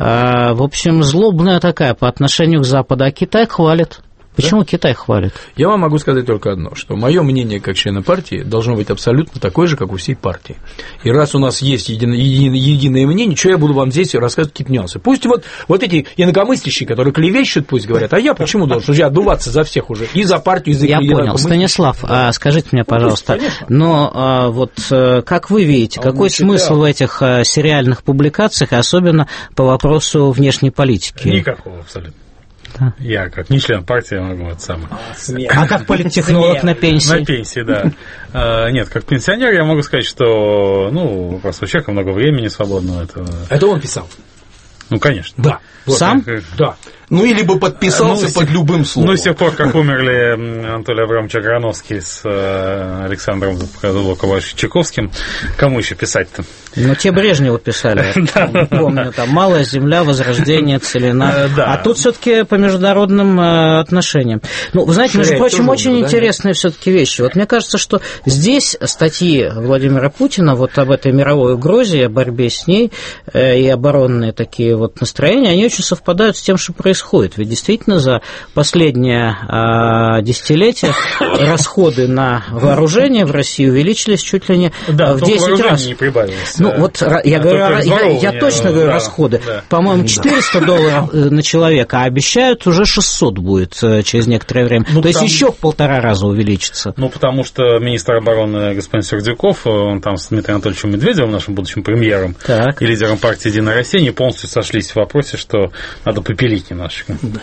в общем, злобная такая по отношению к Западу, а Китай хвалит. Почему Китай хвалит? Я вам могу сказать только одно, что мое мнение как члена партии должно быть абсолютно такое же, как у всей партии. И раз у нас есть единое мнение, что я буду вам здесь рассказывать какие-то нюансы? Пусть вот эти инакомыслящие, которые клевещут, пусть говорят, а я почему должен отдуваться за всех уже, и за партию, и за я понял. Станислав, скажите мне, пожалуйста, но вот как вы видите, какой смысл в этих сериальных публикациях, особенно по вопросу внешней политики? Никакого абсолютно. Да. Я, как не член партии, могу это самое. А как политтехнолог на пенсии? На пенсии, да. Нет, как пенсионер я могу сказать, что, просто у человека много времени свободного. Это он писал? Ну, конечно. Да. Сам? Да. Ну, или бы подписался под любым словом. С тех пор, как умерли Анатолий Абрамович Аграновский с Александром Чайковским, кому еще писать-то? Ну, те Брежневу писали. Помню, там «Малая земля», «Возрождение», «Целина». А тут все-таки по международным отношениям. Ну, вы знаете, между прочим, очень интересные все-таки вещи. Вот мне кажется, что здесь статьи Владимира Путина вот об этой мировой угрозе, о борьбе с ней и оборонные такие вот настроения, они очень совпадают с тем, что происходит. Ведь действительно за последнее десятилетие расходы на вооружение в России увеличились чуть ли не в 10 раз. Не прибавилось. Ну, вот я говорю, я точно говорю расходы. По-моему, $400 на человека, а обещают уже 600 будет через некоторое время. То есть еще в 1,5 раза увеличится. Ну, потому что министр обороны господин Сердюков, он там с Дмитрием Анатольевичем Медведевым, нашим будущим премьером, и лидером партии «Единая Россия», не полностью сошлись в вопросе, что надо попилить немножечко.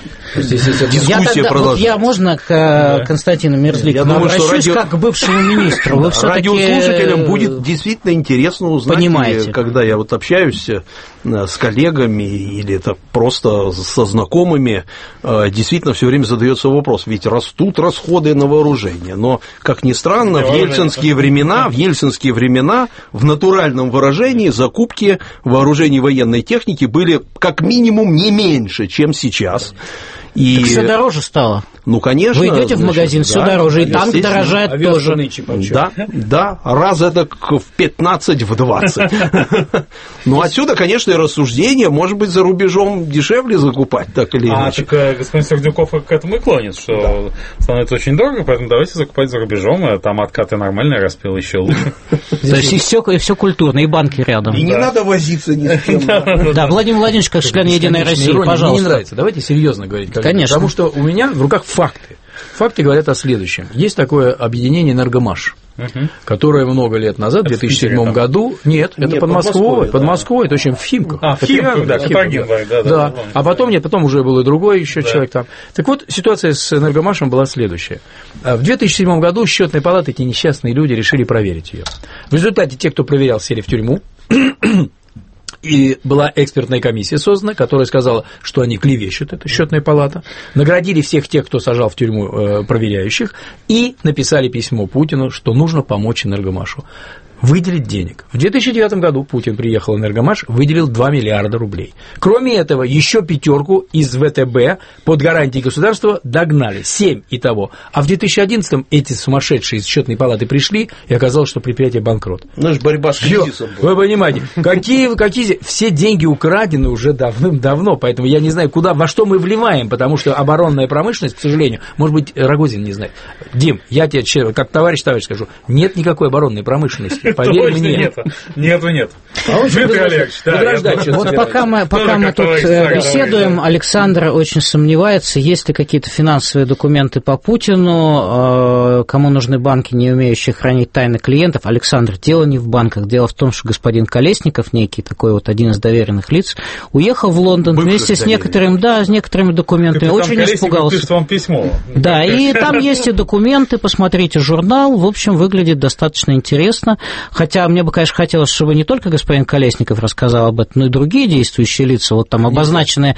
Дискуссия продолжается. Я можно к Константину Мерзликину обращусь как к бывшему министру. Вы радиослушателям будет действительно интересно узнать, когда я вот общаюсь с коллегами или это просто со знакомыми, действительно все время задается вопрос, ведь растут расходы на вооружение, но, как ни странно, в ельцинские времена в натуральном выражении закупки вооружений военной техники были как минимум не меньше, чем сейчас. И... Все дороже стало. Ну, конечно. Вы идете в магазин, все дороже, и танк дорожает тоже. Да, раз это в 15, в 20. Ну, отсюда, конечно, и рассуждение, может быть, за рубежом дешевле закупать, так или иначе. Так господин Сердюков к этому и клонит, что становится очень дорого, поэтому давайте закупать за рубежом, а там откаты нормальные, распил еще лучше. То есть и все культурно, и банки рядом. И не надо возиться ни с кем. Да, Владимир Владимирович, как член «Единой России», пожалуйста. Мне не нравится, давайте серьезно говорить. Конечно. Потому что у меня в руках факты. Факты говорят о следующем. Есть такое объединение «Энергомаш», которое много лет назад, в 2007 году... Нет, это под Москвой. Под Москвой, это очень в Химках. В Химках, да, да. А потом уже был и другой еще человек там. Так вот, ситуация с «Энергомашем» была следующая. В 2007 году счетные палаты, эти несчастные люди, решили проверить ее. В результате те, кто проверял, сели в тюрьму. И была экспертная комиссия создана, которая сказала, что они клевещут, это счетная палата, наградили всех тех, кто сажал в тюрьму проверяющих, и написали письмо Путину, что нужно помочь «Энергомашу». Выделить денег. В 2009 году Путин приехал в «Энергомаш», выделил 2 миллиарда рублей. Кроме этого, еще 5 из ВТБ под гарантией государства догнали, 7 итого. А в 2011 эти сумасшедшие из счетной палаты пришли, и оказалось, что предприятие банкрот. Ну, это борьба с кризисом. Вы понимаете, какие все деньги украдены уже давным-давно, поэтому я не знаю, во что мы вливаем, потому что оборонная промышленность, к сожалению, может быть, Рогозин не знает. Дим, я тебе как товарищ скажу, нет никакой оборонной промышленности. Поверь мне. Нету. Дмитрий Олегович, вот пока мы тут беседуем, Александр очень сомневается, есть ли какие-то финансовые документы по Путину, кому нужны банки, не умеющие хранить тайны клиентов. Александр, дело не в банках, дело в том, что господин Колесников, некий такой вот один из доверенных лиц, уехал в Лондон вместе с некоторыми документами, очень испугался. Пишет вам письмо. Да, и там есть и документы, посмотрите журнал, в общем, выглядит достаточно интересно. Хотя мне бы, конечно, хотелось, чтобы не только господин Колесников рассказал об этом, но и другие действующие лица, вот там обозначенные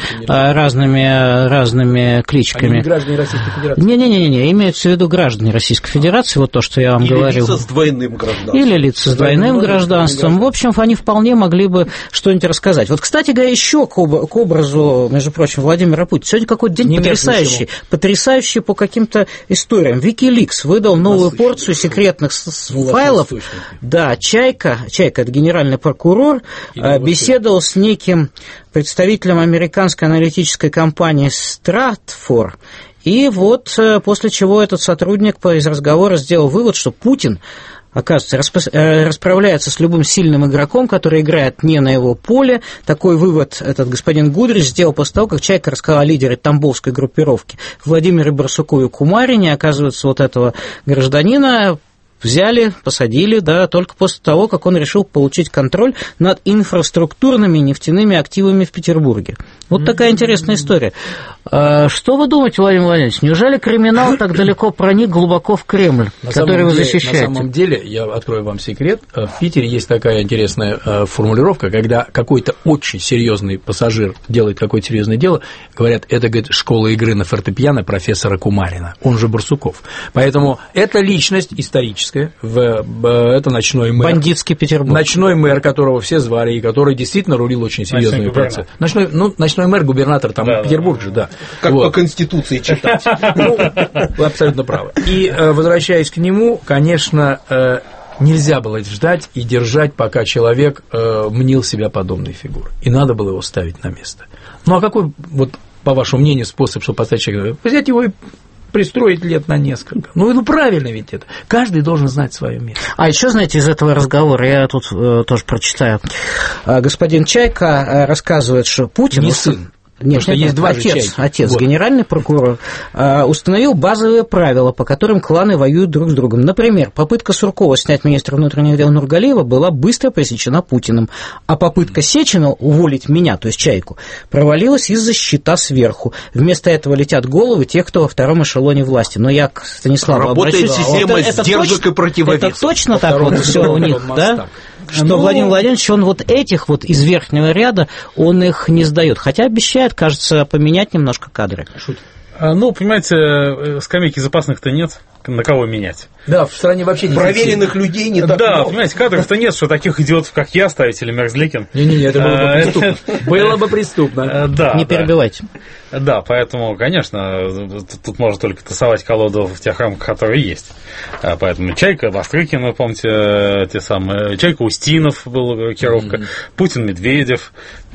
разными кличками. Они граждане Российской Федерации? Не, имеются в виду граждане Российской Федерации, вот то, что я вам говорил. Или лица с двойным гражданством. Или лица с двойным гражданством. В общем, они вполне могли бы что-нибудь рассказать. Вот, кстати говоря, еще к образу, между прочим, Владимира Путина. Сегодня какой-то день потрясающий по каким-то историям. Wikileaks выдал новую порцию секретных файлов. Да, Чайка, это генеральный прокурор, беседовал с неким представителем американской аналитической компании Stratfor, и вот после чего этот сотрудник из разговора сделал вывод, что Путин, оказывается, расправляется с любым сильным игроком, который играет не на его поле. Такой вывод этот господин Гудрич сделал после того, как Чайка рассказал о лидере тамбовской группировки Владимире Барсуку и Кумарине. Оказывается, вот этого гражданина взяли, посадили, да, только после того, как он решил получить контроль над инфраструктурными нефтяными активами в Петербурге. Вот такая интересная история. Что вы думаете, Владимир Владимирович, неужели криминал так далеко проник глубоко в Кремль, который вы защищаете? На самом деле, я открою вам секрет, в Питере есть такая интересная формулировка, когда какой-то очень серьезный пассажир делает какое-то серьезное дело, говорят, это, говорит, школа игры на фортепиано профессора Кумарина, он же Барсуков. Поэтому это личность историческая, это ночной мэр. Бандитский Петербург. Ночной мэр, которого все звали, и который действительно рулил очень серьезный процесс. Ночной мэр, губернатор, там, Петербург же, да. Как по Конституции читать. Вы абсолютно правы. И, возвращаясь к нему, конечно, нельзя было ждать и держать, пока человек мнил себя подобной фигурой. И надо было его ставить на место. Ну, а какой, вот, по вашему мнению, способ, чтобы поставить человека? Взять его и пристроить лет на несколько. Ну, правильно ведь это. Каждый должен знать свое место. А еще, знаете, из этого разговора, я тут тоже прочитаю, господин Чайка рассказывает, что Путин... Не сын. Нет, что есть два отец, вот. Генеральный прокурор, установил базовые правила, по которым кланы воюют друг с другом. Например, попытка Суркова снять министра внутренних дел Нургалиева была быстро пресечена Путиным, а попытка Сечина уволить меня, то есть Чайку, провалилась из-за щита сверху. Вместо этого летят головы тех, кто во втором эшелоне власти. Но я к Станиславу обращаюсь. Работает система сдержек и противовесов. Это точно так вот все у них, да? Что Владимир Владимирович, он вот этих вот из верхнего ряда, он их не сдает. Хотя обещает, кажется, поменять немножко кадры. Ну, понимаете, скамейки запасных-то нет, на кого менять. Да, в стране вообще не проверенных людей не так да, много. Понимаете, кадров-то нет, что таких идиотов, как я, ставить или Мерзликин. Не-не-не, это было бы преступно. Было бы преступно. Да, не перебивайте. Да, поэтому, конечно, тут можно только тасовать колоду в тех рамках, которые есть. Поэтому Чайка, Бастрыкин, вы помните, те самые, Чайка, Устинов был рокировка, Путин, Медведев.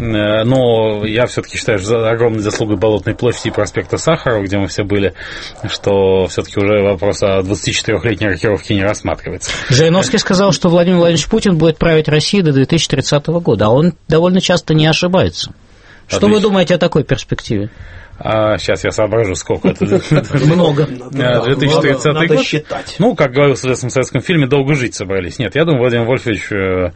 Но я все-таки считаю, что огромной заслугой Болотной площади и проспекта Сахарова, где мы все были, что все-таки уже вопрос о 24-летней рокировке не рассматривается. Жириновский сказал, что Владимир Владимирович Путин будет править Россией до 2030 года, а он довольно часто не ошибается. Что вы думаете о такой перспективе? Сейчас я соображу, сколько это. Много. 2030 надо год. считать. Ну, как говорил в известном советском фильме, долго жить собрались. Нет, я думаю, Владимир Вольфович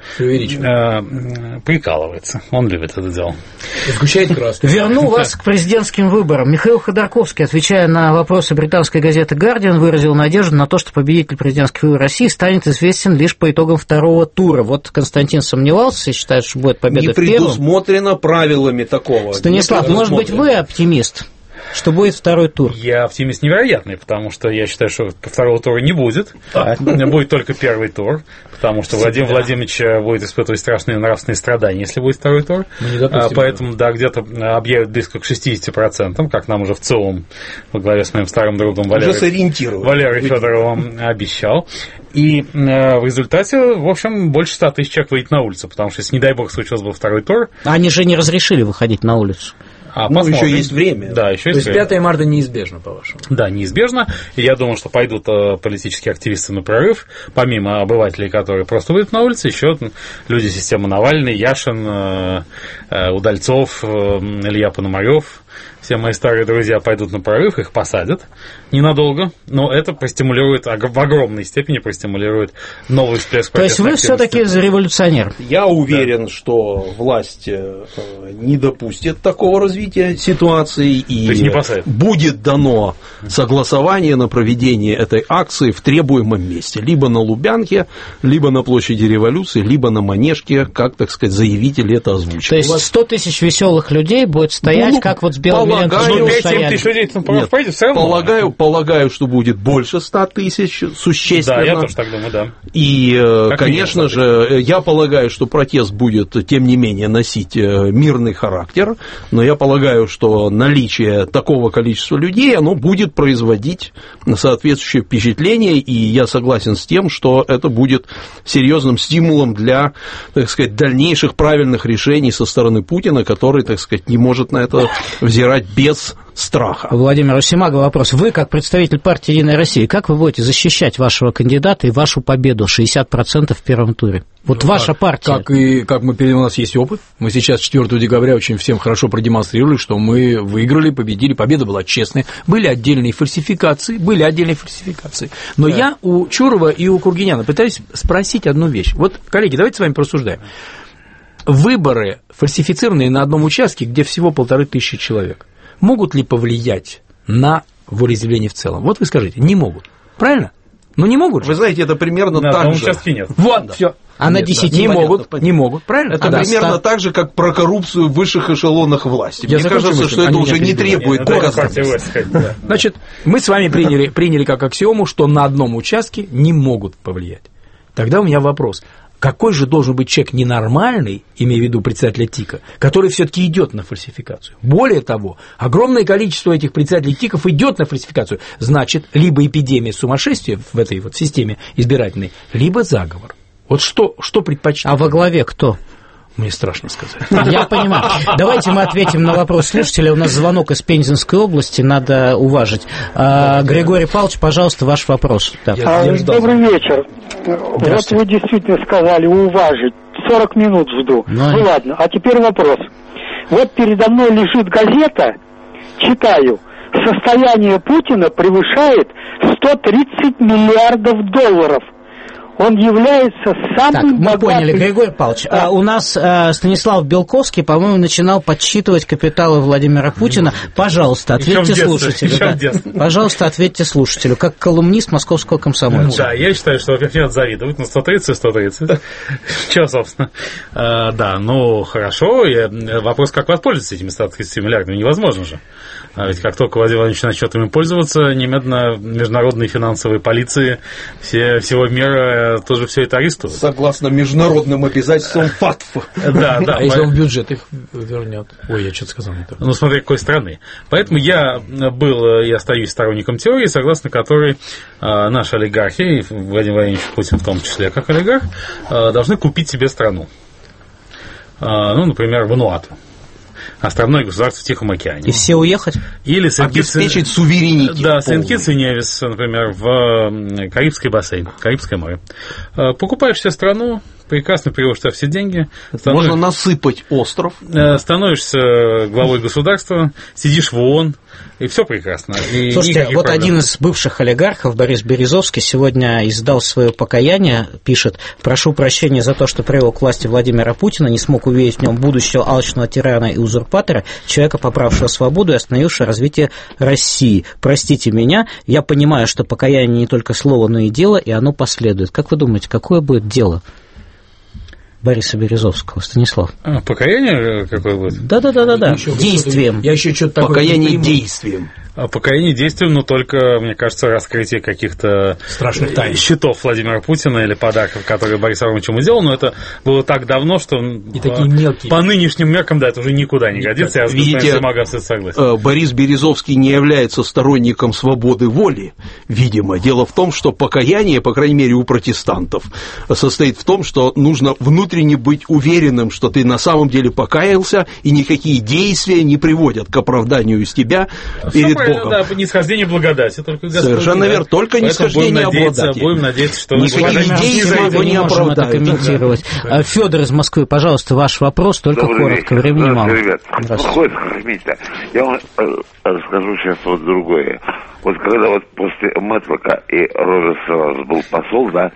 прикалывается. Он любит это дело. Сгущает краску. Верну вас к президентским выборам. Михаил Ходорковский, отвечая на вопросы британской газеты «Гардиан», выразил надежду на то, что победитель президентских выборов России станет известен лишь по итогам второго тура. Вот Константин сомневался и считает, что будет победа в первом. Не предусмотрено правилами такого. Станислав, может быть, вы оптимист, что будет второй тур? Я оптимист невероятный, потому что я считаю, что второго тура не будет. Будет только первый тур, потому что Владимир Владимирович будет испытывать страшные нравственные страдания, если будет второй тур. Поэтому, да, где-то объявят близко к 60%, как нам уже в целом во главе с моим старым другом Валерием Федоровым обещал. И в результате, в общем, больше 100 тысяч человек выйдет на улицу, потому что, если, не дай бог, случился бы второй тур... Они же не разрешили выходить на улицу. Еще есть время. Да, еще есть время. То есть 5 марта неизбежно, по-вашему? Да, неизбежно. И я думаю, что пойдут политические активисты на прорыв, помимо обывателей, которые просто выйдут на улицы, еще люди системы Навальный, Яшин, Удальцов, Илья Пономарев. Все мои старые друзья пойдут на прорыв, их посадят ненадолго, но это простимулирует, в огромной степени простимулирует новый всплеск. То есть вы все-таки революционер? Я уверен, что власть не допустит такого развития ситуации, и будет дано согласование на проведение этой акции в требуемом месте, либо на Лубянке, либо на площади Революции, либо на Манежке, как, так сказать, заявитель это озвучил. То есть 100 тысяч веселых людей будет стоять, как вот с белым Полагаю, что будет больше 100 тысяч, существенно. Да, я тоже так думаю, да. И, конечно же, я полагаю, что протест будет, тем не менее, носить мирный характер, но я полагаю, что наличие такого количества людей, оно будет производить соответствующее впечатление, и я согласен с тем, что это будет серьезным стимулом для, так сказать, дальнейших правильных решений со стороны Путина, который, так сказать, не может на это взирать без страха. Владимир Симага, вопрос. Вы, как представитель партии «Единая Россия», как вы будете защищать вашего кандидата и вашу победу 60% в первом туре? Вот ваша партия. У нас есть опыт. Мы сейчас 4 декабря очень всем хорошо продемонстрировали, что мы выиграли, победили, победа была честная. Были отдельные фальсификации. Но я у Чурова и у Кургиняна пытаюсь спросить одну вещь. Вот, коллеги, давайте с вами порассуждаем. Выборы, фальсифицированные на одном участке, где всего 1500 человек, могут ли повлиять на волеизъявление в целом? Вот вы скажите, не могут. Правильно? Ну, не могут же. Вы знаете, это примерно так же. На участке нет. Вот, все. А на 10 не могут, правильно? Это примерно так же, как про коррупцию в высших эшелонах власти. Мне кажется, что это уже не требует доказательств. Значит, мы с вами приняли как аксиому, что на одном участке не могут повлиять. Тогда у меня вопрос. Какой же должен быть человек ненормальный, имея в виду председателя ТИКа, который все-таки идет на фальсификацию? Более того, огромное количество этих председателей ТИКов идет на фальсификацию. Значит, либо эпидемия сумасшествия в этой вот системе избирательной, либо заговор. Вот что предпочтить? А во главе кто? Мне страшно сказать. Я понимаю. Давайте мы ответим на вопрос слушателя. У нас звонок из Пензенской области, надо уважить. Григорий Павлович, пожалуйста, ваш вопрос. Да. Добрый вечер. Вот вы действительно сказали уважить. 40 минут жду. Ну ладно, а теперь вопрос. Вот передо мной лежит газета, читаю. Состояние Путина превышает $130 миллиардов. он является самым так, мы богатым... поняли, Григорий Павлович. У нас Станислав Белковский, по-моему, начинал подсчитывать капиталы Владимира Путина. Пожалуйста, ответьте слушателю. Пожалуйста, ответьте слушателю, как колумнист Московского комсомольца. Да, я считаю, что, во-первых, не надо завидовать, 130. Чего, собственно? Да, ну, хорошо. Вопрос, как воспользоваться этими 130 миллиардами, невозможно же. Ведь как только Владимир Владимирович начнет ими пользоваться, немедленно международные финансовые полиции всего мира тоже все это арестуют. Согласно международным обязательствам ФАТФ. Да. А если он в бюджет их вернет? Ой, я что-то сказал не так. Ну, смотри, какой страны. Поэтому я остаюсь сторонником теории, согласно которой наши олигархи, и Владимир Владимирович Путин в том числе как олигарх, должны купить себе страну. Ну, например, Вануату. Островное государство в Тихом океане. И все уехать? Или обеспечить суверенитет. Да, Сент-Китс и Невис, например, в Карибский бассейн, Карибское море. Покупаешь себе страну, прекрасно переводишь туда все деньги. Можно насыпать остров. Становишься главой государства, сидишь в ООН, и все прекрасно. И слушайте, вот проблем. Один из бывших олигархов, Борис Березовский, сегодня издал свое покаяние, пишет: «Прошу прощения за то, что привел к власти Владимира Путина, не смог увидеть в нем будущего алчного тирана и узурпатора, человека, поправшего свободу и остановившего развитие России. Простите меня, я понимаю, что покаяние не только слово, но и дело, и оно последует». Как вы думаете, какое будет дело Бориса Березовского, Станислав? Покаяние какое будет? Да. Действием. Я еще что-то такое. Покаяние действием. Покаяние действием, но только, мне кажется, раскрытие каких-то страшных тайн, счетов Владимира Путина или подарков, которые Борис Иванович ему делал, но это было так давно, что и такие мелкие. По нынешним меркам, да, это уже никуда не годится. Видите, Борис Березовский не является сторонником свободы воли, видимо. Дело в том, что покаяние, по крайней мере, у протестантов, состоит в том, что нужно внутренне быть уверенным, что ты на самом деле покаялся, и никакие действия не приводят к оправданию из тебя перед Богом. Да, нисхождение благодати. Только совершенно верно, только нисхождение благодати. Будем надеяться, что никакие действия его не оправдают. Комментировать. Да. Федор из Москвы, пожалуйста, ваш вопрос, только Добрый коротко, вечер. времени мало. Ребят, я вам расскажу сейчас вот другое. Вот когда вот после Метвика и Роберса был посол, да,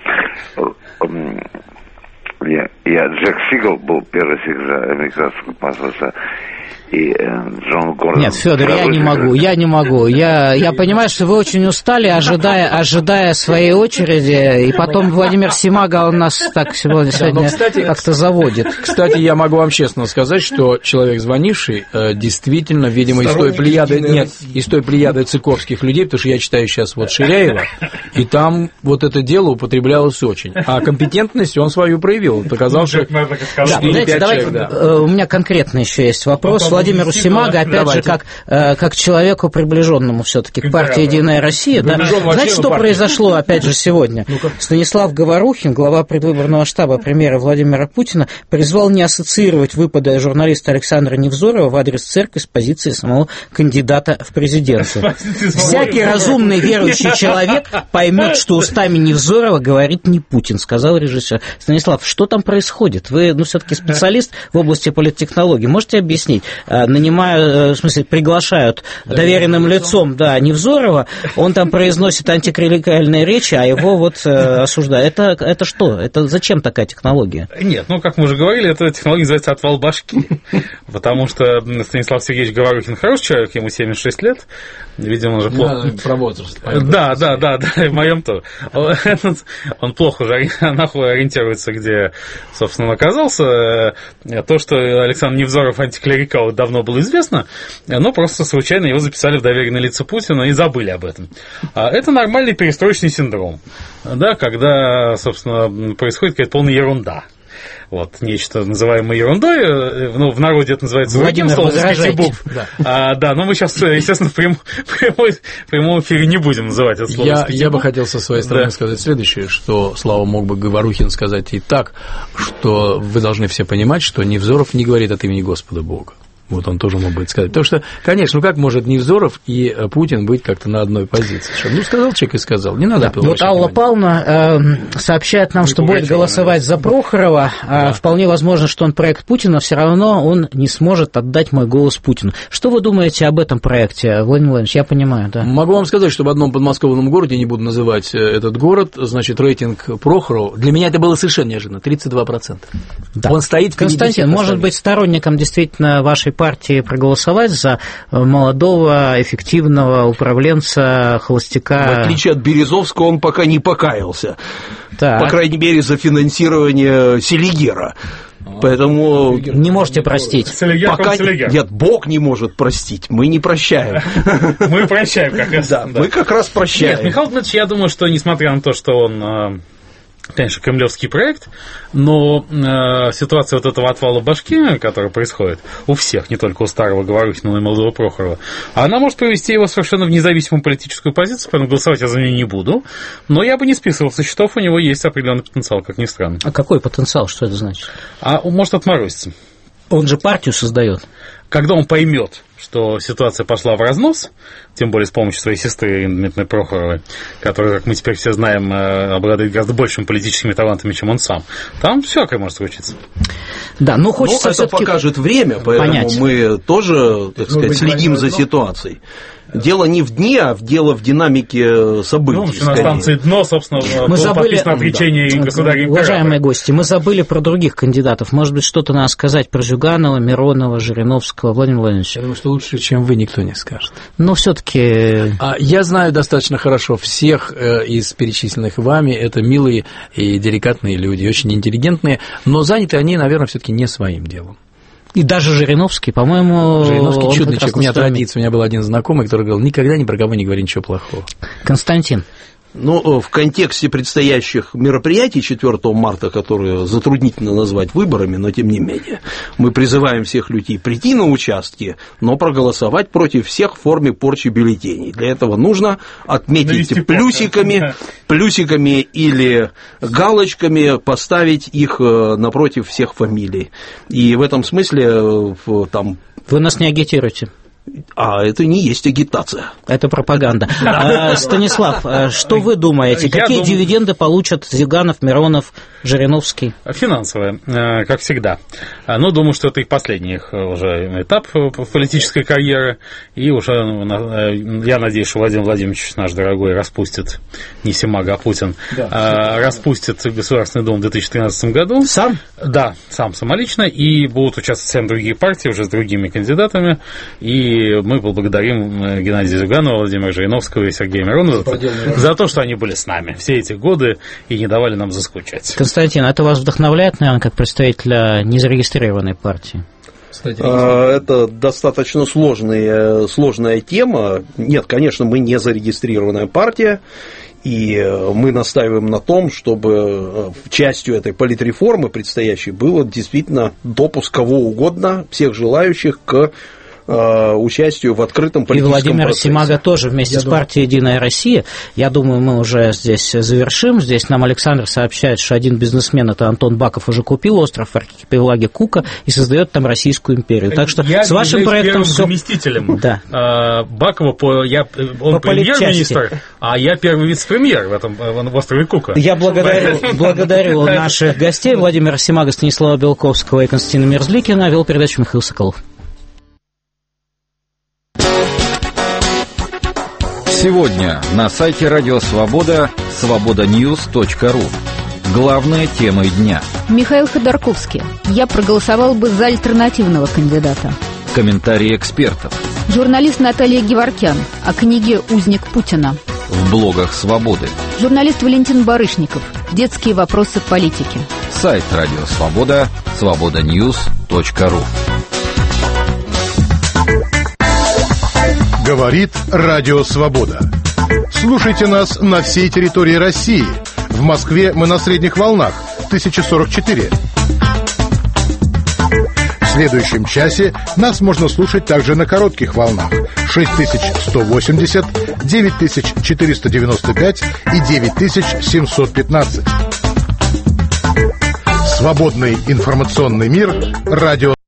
Джек Сигал был первый секретарь американского посольства, и Джон Гордон... Нет, Федор, я не могу. Я понимаю, что вы очень устали, ожидая своей очереди, и потом Владимир Симага, он нас так сегодня как-то заводит. Кстати, я могу вам честно сказать, что человек, звонивший, действительно, видимо, из той плеяды цыковских людей, потому что я читаю сейчас вот Ширяева, и там вот это дело употреблялось очень. А компетентность он свою проявил. Он показал, что 4-5 человек. У меня конкретно еще есть вопрос. Владимиру Симага, опять же, как человеку, приближенному все-таки к партии «Единая Россия». Да? Знаете, что произошло, опять же, сегодня? Станислав Говорухин, глава предвыборного штаба премьера Владимира Путина, призвал не ассоциировать выпады журналиста Александра Невзорова в адрес церкви с позиции самого кандидата в президенты. Всякий разумный верующий человек поймет, что устами Невзорова говорит не Путин, сказал режиссер. Станислав, что там происходит? Вы, все-таки специалист в области политтехнологий. Можете объяснить? Приглашают доверенным лицом, Невзорова, он там произносит антиклерикальные речи, а его вот осуждают. Это что? Это зачем такая технология? Нет, как мы уже говорили, эта технология называется «отвал башки», потому что Станислав Сергеевич Говорухин хороший человек, ему 76 лет, видимо, он же плохо... Про возраст. Да, в моем тоже. Он плохо уже ориентируется, где, собственно, он оказался. То, что Александр Невзоров антиклерикал, давно было известно, но просто случайно его записали в доверенные лица Путина и забыли об этом. Это нормальный перестроечный синдром, когда, собственно, происходит какая-то полная ерунда. Вот, нечто, называемое ерундой, в народе это называется Владимир, возражайте. Но мы сейчас, естественно, в прямом эфире не будем называть это слово. Я бы хотел со своей стороны сказать следующее, что Слава мог бы Говорухин сказать и так, что вы должны все понимать, что Невзоров не говорит от имени Господа Бога. Вот он тоже мог бы сказать. Потому что, конечно, как может Невзоров и Путин быть как-то на одной позиции? Сказал человек и сказал. Не надо. Вот Алла Павловна сообщает нам, что будет голосовать за Прохорова. Вполне возможно, что он проект Путина, все равно он не сможет отдать мой голос Путину. Что вы думаете об этом проекте, Владимир Владимирович? Я понимаю, да. Могу вам сказать, что в одном подмосковном городе, не буду называть этот город, значит, рейтинг Прохорова, для меня это было совершенно неожиданно, 32%. Да. Он стоит в 50%. Константин, может быть, сторонникам действительно вашей партии проголосовать за молодого, эффективного управленца, холостяка? В отличие от Березовского, он пока не покаялся. Так. По крайней мере, за финансирование Селигера. Поэтому не можете простить. Пока нет, Бог не может простить, мы не прощаем. Мы прощаем как раз. Да, мы как раз прощаем. Нет, Михаил Дмитриевич, я думаю, что несмотря на то, что он, конечно, кремлевский проект, но ситуация вот этого отвала башки, которая происходит у всех, не только у старого Говорухина, но и молодого Прохорова, она может привести его совершенно в независимую политическую позицию, поэтому голосовать я за нее не буду, но я бы не списывал со счетов, у него есть определенный потенциал, как ни странно. А какой потенциал, что это значит? Он может отморозиться. Он же партию создает. Когда он поймет, что ситуация пошла в разнос, тем более с помощью своей сестры Ирины Дмитриевны Прохоровой, которая, как мы теперь все знаем, обладает гораздо большими политическими талантами, чем он сам, там всякое может случиться. Да, но хочется это покажет время, поэтому понять. Мы тоже, так сказать, следим за ситуацией. Дело не в дне, а дело в динамике событий. Ну, на станции «Дно», собственно, мы забыли, отречение государя-императора. Уважаемые гости, мы забыли про других кандидатов. Может быть, что-то надо сказать про Зюганова, Миронова, Жириновского, Владимир Владимирович? Я думаю, что лучше, чем вы, никто не скажет. Но все-таки. Я знаю достаточно хорошо всех из перечисленных вами. Это милые и деликатные люди, очень интеллигентные, но заняты они, наверное, все-таки не своим делом. И даже Жириновский, по-моему... Жириновский чудный человек. У меня традиция, у меня был один знакомый, который говорил, никогда ни про кого не говори ничего плохого. Константин. Ну, в контексте предстоящих мероприятий 4 марта, которые затруднительно назвать выборами, но тем не менее, мы призываем всех людей прийти на участки, но проголосовать против всех в форме порчи бюллетеней. Для этого нужно отметить плюсиками или галочками, поставить их напротив всех фамилий. И в этом смысле там... Вы нас не агитируете. А это не есть агитация. Это пропаганда. Станислав, что вы думаете? Какие дивиденды получат Зюганов, Миронов, Жириновский? Финансовые, как всегда. Но думаю, что это их последний уже этап политической карьеры. И уже, я надеюсь, что Владимир Владимирович, наш дорогой, распустит, не Семага, а Путин, распустит Государственный Дом в 2013 году. Сам? Да, сам самолично. И будут участвовать всем другие партии, уже с другими кандидатами. И мы поблагодарим Геннадия Зюганова, Владимира Жириновского и Сергея Миронова за то, что они были с нами все эти годы и не давали нам заскучать. Константин, это вас вдохновляет, наверное, как представителя незарегистрированной партии? Это достаточно сложная тема. Нет, конечно, мы не зарегистрированная партия, и мы настаиваем на том, чтобы частью этой политреформы предстоящей было действительно допуск кого угодно, всех желающих к участию в открытом политическом процессе. И Владимир Семага тоже вместе с партией «Единая Россия». Я думаю, мы уже здесь завершим. Здесь нам Александр сообщает, что один бизнесмен, это Антон Баков, уже купил остров в архипелаге Кука и создает там Российскую империю. Так что с вашим проектом все... заместителем Бакова, он премьер-министр, а я первый вице-премьер в острове Кука. Я благодарю наших гостей Владимира Семага, Станислава Белковского и Константина Мерзликина. Вел передачу Михаил Соколов. Сегодня на сайте Радио Свобода свободаnews.ru. Главные темы дня. Михаил Ходорковский. Я проголосовал бы за альтернативного кандидата. Комментарии экспертов. Журналист Наталья Геворкян о книге «Узник Путина». В блогах Свободы. Журналист Валентин Барышников. Детские вопросы политики. Сайт Радио Свобода свободаnews.ru. Говорит Радио Свобода. Слушайте нас на всей территории России. В Москве мы на средних волнах 1044. В следующем часе нас можно слушать также на коротких волнах 6180, 9495 и 9715. Свободный информационный мир. Радио